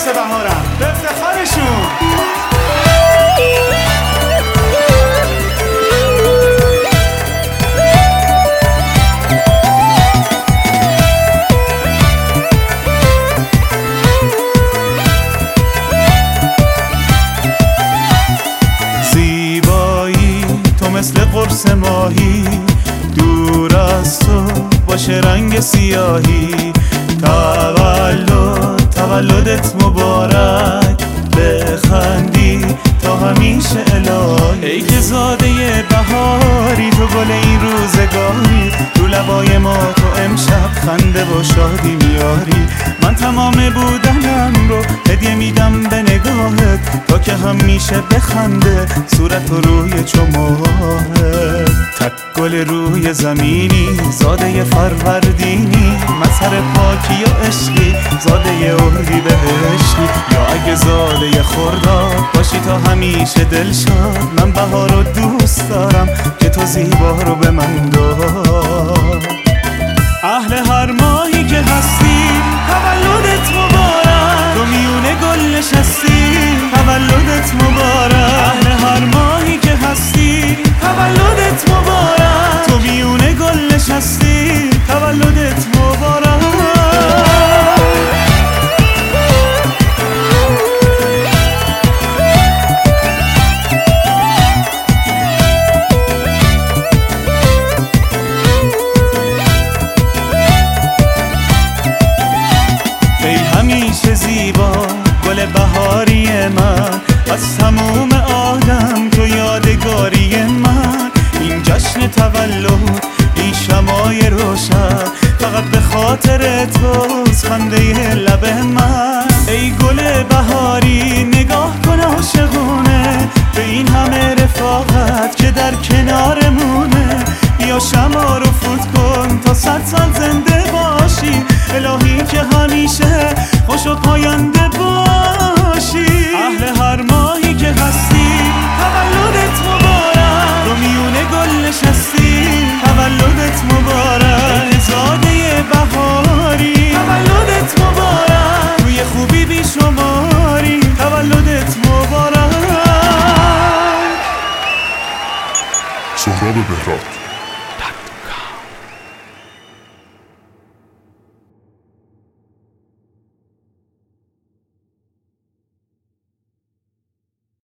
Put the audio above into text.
واسه بهارم به افتخارشون. زیبایی تو مثل قرص ماهی، دور از تو باشه رنگ سیاهی. تولدت مبارک، بخندی تا همیشه الهی. ای که زاده بهاری، تو گل این روزگاری، رو لبای ما تو امشب خنده و شادی میاری. من تمام بودنم رو هدیه میدم به نگاهت، تا که همیشه بخنده صورت روی چماهت. تک گل روی زمینی، زاده فروردینی، مظهر پاکی و عشقی، زاده اردی بهشتی. یا اگه زاده خرداد باشی تا همیشه دلشاد، من بهار رو دوست دارم که تو زیبا رو به من داد. اهل هر ماهی که هستی تولدت مبارک، تو میونه گل نشستی تولدت مبارک. اهل هر ماهی که هستی تولدت مبارک، تو میونه گل نشستی تولدت مبارک. همیشه زیبا گل بهاری من، از تموم آدم تو یادگاری من. این جشن تولد، این شمای روشن، فقط به خاطر توست خنده لب من. ای گل بهاری نگاه کن عاشقونه، به این همه رفاقت که در کنارمونه. یا شمع رو فوت کن تا 100 سال زنده باشی، الهی که همیشه خوش و پاینده باشی. اهل هر ماهی که هستی تولدت مبارک، تو میونه گل نشستی تولدت مبارک. زاده بهاری تولدت مبارک، توی خوبی بی شماری تولدت مبارک. سهراب بهراد.